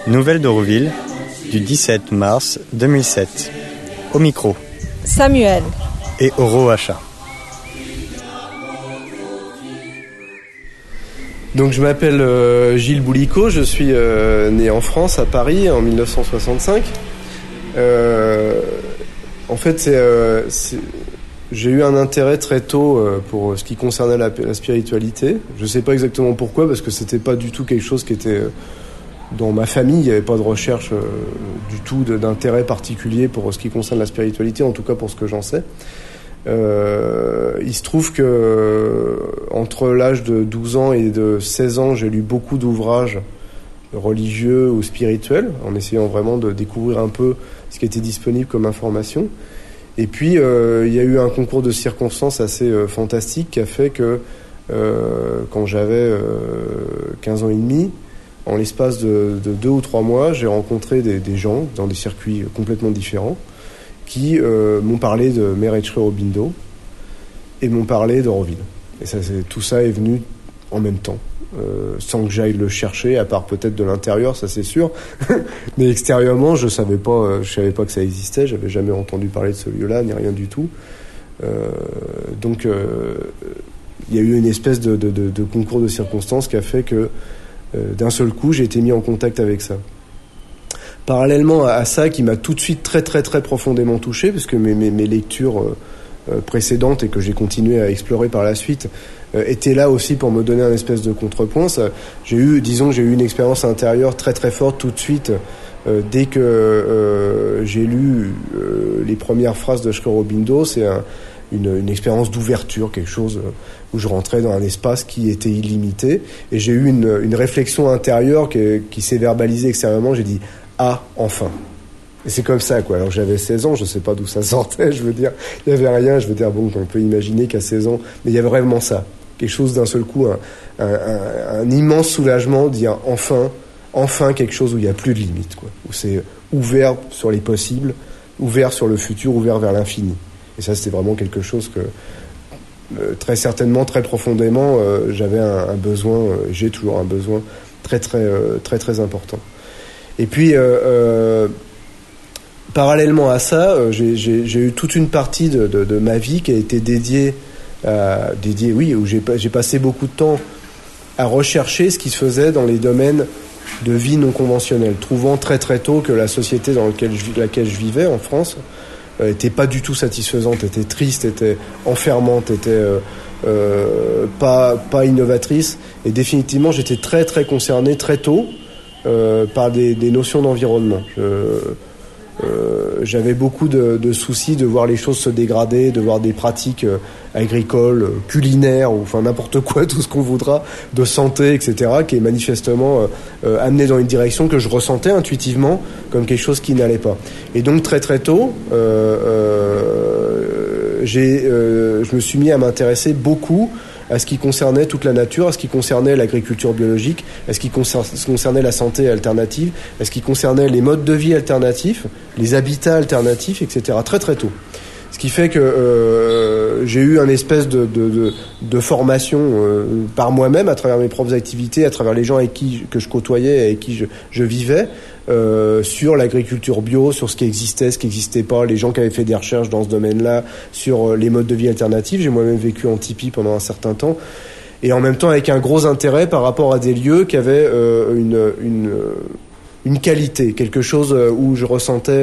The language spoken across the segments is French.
Nouvelles d'Auroville, du 17 mars 2007. Au micro, Samuel et Oro Hacha. Donc je m'appelle Gilles Boulico, je suis né en France, à Paris, en 1965. En fait, j'ai eu un intérêt très tôt pour ce qui concernait la spiritualité. Je ne sais pas exactement pourquoi, parce que c'était pas du tout quelque chose qui était dans ma famille. Il n'y avait pas de recherche du tout d'intérêt particulier pour ce qui concerne la spiritualité, en tout cas pour ce que j'en sais. Il se trouve que entre l'âge de 12 ans et de 16 ans, j'ai lu beaucoup d'ouvrages religieux ou spirituels, en essayant vraiment de découvrir un peu ce qui était disponible comme information. Et puis, il y a eu un concours de circonstances assez fantastique qui a fait que quand j'avais 15 ans et demi, en l'espace de 2 ou 3 mois, j'ai rencontré des gens dans des circuits complètement différents qui m'ont parlé de Meretre Aurobindo et m'ont parlé d'Auroville. Et tout ça est venu en même temps, sans que j'aille le chercher, à part peut-être de l'intérieur, ça c'est sûr. Mais extérieurement, je savais pas que ça existait, j'avais jamais entendu parler de ce lieu-là, ni rien du tout. Donc, il y a eu une espèce de concours de circonstances qui a fait que, d'un seul coup, j'ai été mis en contact avec ça. Parallèlement à ça, qui m'a tout de suite très très très profondément touché, parce que mes lectures précédentes et que j'ai continué à explorer par la suite étaient là aussi pour me donner un espèce de contrepoint. J'ai eu une expérience intérieure très très forte tout de suite dès que j'ai lu les premières phrases de Aurobindo. C'est une expérience d'ouverture, quelque chose où je rentrais dans un espace qui était illimité, et j'ai eu une réflexion intérieure qui s'est verbalisée extérieurement. J'ai dit « Ah, enfin !» Et c'est comme ça, quoi. Alors j'avais 16 ans, je sais pas d'où ça sortait, je veux dire, il y avait rien, je veux dire, bon, on peut imaginer qu'à 16 ans, mais il y avait vraiment ça. Quelque chose d'un seul coup, un immense soulagement, de dire enfin quelque chose où il n'y a plus de limite, quoi. Où c'est ouvert sur les possibles, ouvert sur le futur, ouvert vers l'infini. Et ça, c'était vraiment quelque chose que, très certainement, très profondément, j'avais un besoin, j'ai toujours un besoin très très important. Et puis, parallèlement à ça, j'ai eu toute une partie de ma vie qui a été dédiée, où j'ai passé beaucoup de temps à rechercher ce qui se faisait dans les domaines de vie non conventionnelle, trouvant très très tôt que la société dans laquelle je vivais en France était pas du tout satisfaisante, était triste, était enfermante, était pas innovatrice, et définitivement j'étais très très concerné très tôt par des notions d'environnement. J'avais beaucoup de soucis de voir les choses se dégrader, de voir des pratiques agricoles, culinaires, ou enfin n'importe quoi, tout ce qu'on voudra, de santé, etc., qui est manifestement amené dans une direction que je ressentais intuitivement comme quelque chose qui n'allait pas. Et donc très très tôt, je me suis mis à m'intéresser beaucoup à ce qui concernait toute la nature, à ce qui concernait l'agriculture biologique, à ce qui concernait la santé alternative, à ce qui concernait les modes de vie alternatifs, les habitats alternatifs, etc. très très tôt. Ce qui fait que j'ai eu une espèce de formation par moi-même, à travers mes propres activités, à travers les gens que je côtoyais et avec qui je vivais, sur l'agriculture bio, sur ce qui existait, ce qui n'existait pas, les gens qui avaient fait des recherches dans ce domaine-là, sur les modes de vie alternatifs. J'ai moi-même vécu en tipi pendant un certain temps, et en même temps avec un gros intérêt par rapport à des lieux qui avaient une qualité, quelque chose où je ressentais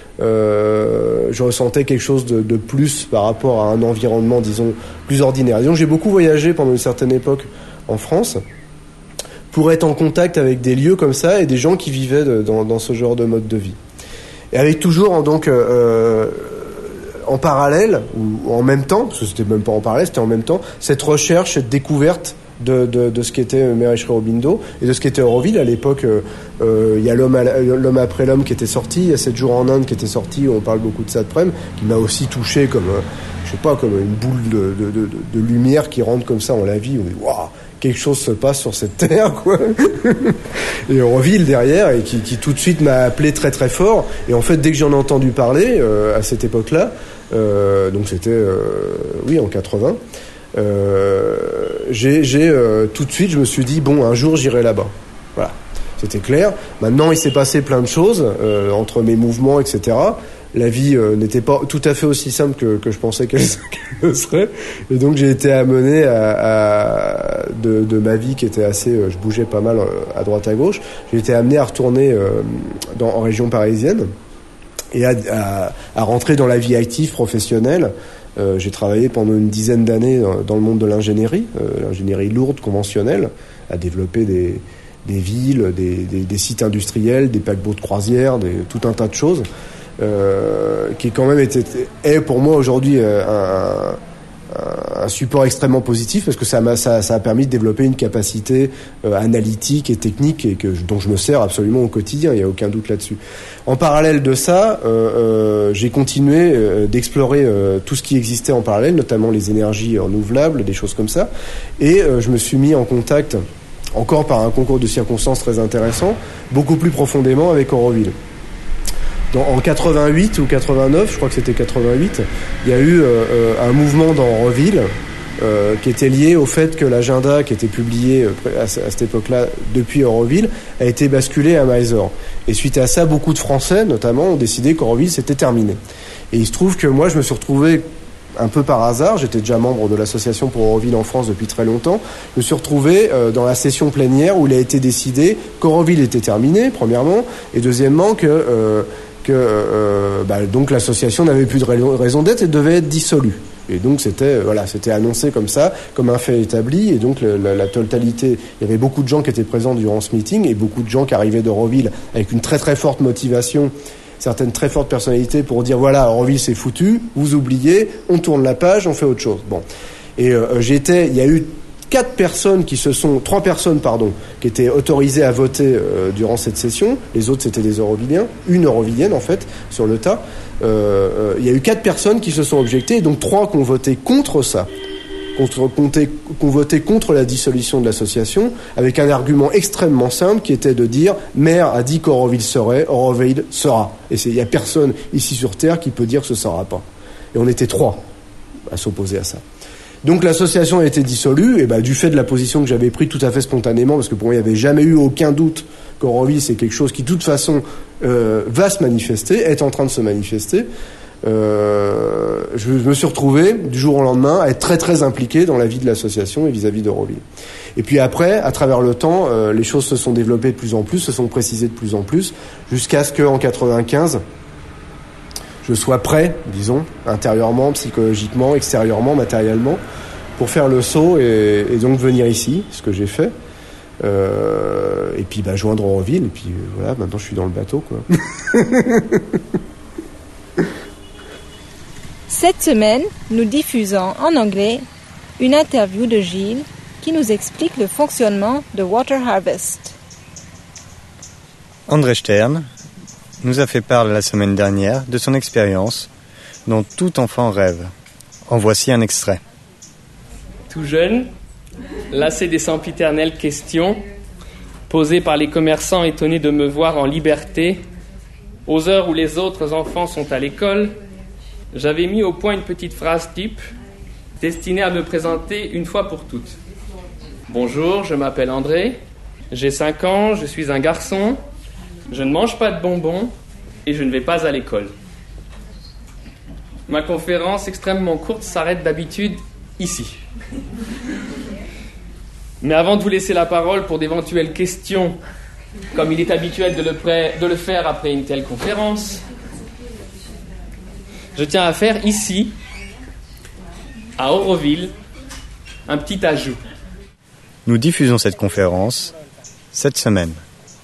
quelque chose de plus par rapport à un environnement, disons, plus ordinaire. Et donc j'ai beaucoup voyagé pendant une certaine époque en France pour être en contact avec des lieux comme ça et des gens qui vivaient dans ce genre de mode de vie. Et avec toujours donc en parallèle, ou en même temps, parce que c'était même pas en parallèle, c'était en même temps, cette recherche, cette découverte de ce qu'était Meretre Aurobindo et de ce qu'était Auroville. À l'époque, il y a l'homme après l'homme qui était sorti, il y a 7 jours en Inde qui était sorti, on parle beaucoup de ça après, qui m'a aussi touché comme, comme une boule de lumière qui rentre comme ça en la vie. On dit, waouh, quelque chose se passe sur cette terre, quoi. Et Auroville derrière, et qui tout de suite m'a appelé très très fort. Et en fait, dès que j'en ai entendu parler, à cette époque-là, donc c'était, en 80, j'ai tout de suite, je me suis dit, bon, un jour j'irai là-bas. Voilà. C'était clair. Maintenant, il s'est passé plein de choses entre mes mouvements, etc. La vie n'était pas tout à fait aussi simple que je pensais qu'elle serait. Et donc, j'ai été amené de ma vie qui était assez... je bougeais pas mal à droite à gauche. J'ai été amené à retourner en région parisienne et à rentrer dans la vie active professionnelle. J'ai travaillé pendant une dizaine d'années dans le monde de l'ingénierie lourde, conventionnelle, à développer des villes, des sites industriels, des paquebots de croisière, tout un tas de choses, qui quand même est pour moi aujourd'hui un support extrêmement positif, parce que ça a permis de développer une capacité analytique et technique dont je me sers absolument au quotidien, il n'y a aucun doute là-dessus. En parallèle de ça, j'ai continué d'explorer tout ce qui existait en parallèle, notamment les énergies renouvelables, des choses comme ça, et je me suis mis en contact, encore par un concours de circonstances très intéressant, beaucoup plus profondément avec Auroville. En 88 ou 89, je crois que c'était 88, il y a eu un mouvement dans Auroville qui était lié au fait que l'agenda qui était publié à cette époque-là depuis Auroville a été basculé à Mysore. Et suite à ça, beaucoup de Français, notamment, ont décidé qu'Auroville c'était terminé. Et il se trouve que moi, je me suis retrouvé un peu par hasard, j'étais déjà membre de l'association pour Auroville en France depuis très longtemps, je me suis retrouvé dans la session plénière où il a été décidé qu'Auroville était terminé, premièrement, et deuxièmement donc l'association n'avait plus de raison d'être et devait être dissolue. Et donc c'était annoncé comme ça, comme un fait établi, et donc la totalité, il y avait beaucoup de gens qui étaient présents durant ce meeting et beaucoup de gens qui arrivaient d'Auroville avec une très très forte motivation, certaines très fortes personnalités pour dire voilà, Auroville c'est foutu, vous oubliez, on tourne la page, on fait autre chose. Bon. Et il y a eu 3 personnes qui étaient autorisées à voter durant cette session. Les autres, c'était des Aurovilliens. Une Aurovillienne, en fait, sur le tas. Il y a eu 4 personnes qui se sont objectées, et donc 3 qui ont voté contre ça. Qui ont voté contre la dissolution de l'association, avec un argument extrêmement simple, qui était de dire « Maire a dit qu'Auroville serait, Auroville sera ». Et il n'y a personne ici sur Terre qui peut dire que ce ne sera pas. Et on était 3 à s'opposer à ça. Donc l'association a été dissolue, et du fait de la position que j'avais prise tout à fait spontanément, parce que pour moi il n'y avait jamais eu aucun doute qu'Auroville c'est quelque chose qui de toute façon va se manifester, est en train de se manifester, je me suis retrouvé du jour au lendemain à être très très impliqué dans la vie de l'association et vis-à-vis d'Auroville. Et puis après, à travers le temps, les choses se sont développées de plus en plus, se sont précisées de plus en plus, jusqu'à ce qu'en 95, je sois prêt, disons, intérieurement, psychologiquement, extérieurement, matériellement, pour faire le saut et donc venir ici, ce que j'ai fait. Et puis joindre Auroville, et puis voilà, maintenant je suis dans le bateau, quoi. Cette semaine, nous diffusons en anglais une interview de Gilles qui nous explique le fonctionnement de Water Harvest. André Stern nous a fait part la semaine dernière de son expérience dont tout enfant rêve. En voici un extrait. Tout jeune, lassé des sempiternelles questions posées par les commerçants étonnés de me voir en liberté, aux heures où les autres enfants sont à l'école, j'avais mis au point une petite phrase type destinée à me présenter une fois pour toutes. Bonjour, je m'appelle André, j'ai 5 ans, je suis un garçon, je ne mange pas de bonbons et je ne vais pas à l'école. Ma conférence extrêmement courte s'arrête d'habitude ici. Mais avant de vous laisser la parole pour d'éventuelles questions, comme il est habituel de le faire après une telle conférence, je tiens à faire ici, à Auroville, un petit ajout. Nous diffusons cette conférence cette semaine.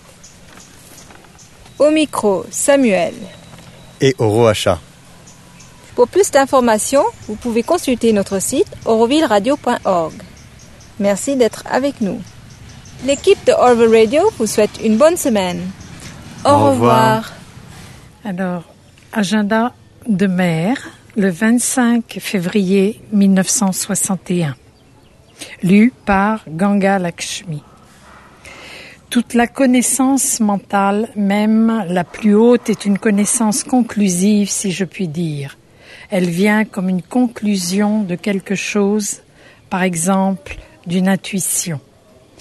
Au micro, Samuel. Et au Roacha. Pour plus d'informations, vous pouvez consulter notre site aurovilleradio.org. Merci d'être avec nous. L'équipe de Orville Radio vous souhaite une bonne semaine. Au revoir. Alors, agenda de mer, le 25 février 1961. Lu par Ganga Lakshmi. Toute la connaissance mentale, même la plus haute, est une connaissance conclusive, si je puis dire. Elle vient comme une conclusion de quelque chose, par exemple d'une intuition.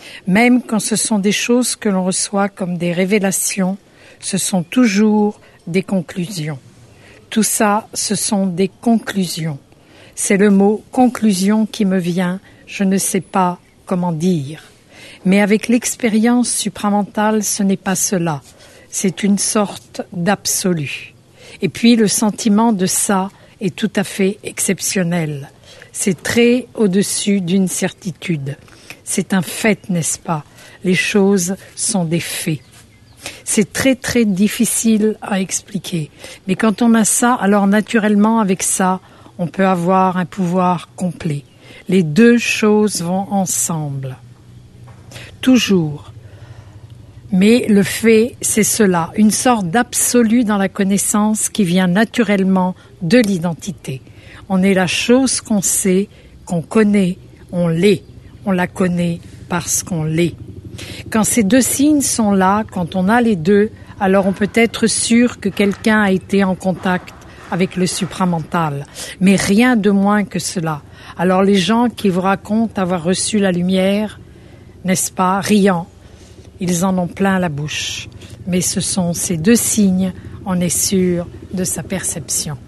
Même quand ce sont des choses que l'on reçoit comme des révélations, ce sont toujours des conclusions. Tout ça, ce sont des conclusions. C'est le mot « conclusion » qui me vient, je ne sais pas comment dire. Mais avec l'expérience supramentale, ce n'est pas cela. C'est une sorte d'absolu. Et puis le sentiment de ça est tout à fait exceptionnel. C'est très au-dessus d'une certitude. C'est un fait, n'est-ce pas? Les choses sont des faits. C'est très très difficile à expliquer. Mais quand on a ça, alors naturellement avec ça, on peut avoir un pouvoir complet. Les deux choses vont ensemble. Toujours. Mais le fait, c'est cela, une sorte d'absolu dans la connaissance qui vient naturellement de l'identité. On est la chose qu'on sait, qu'on connaît, on l'est. On la connaît parce qu'on l'est. Quand ces deux signes sont là, quand on a les deux, alors on peut être sûr que quelqu'un a été en contact avec le supramental. Mais rien de moins que cela. Alors les gens qui vous racontent avoir reçu la lumière, n'est-ce pas, riant, ils en ont plein la bouche. Mais ce sont ces deux signes, on est sûr de sa perception.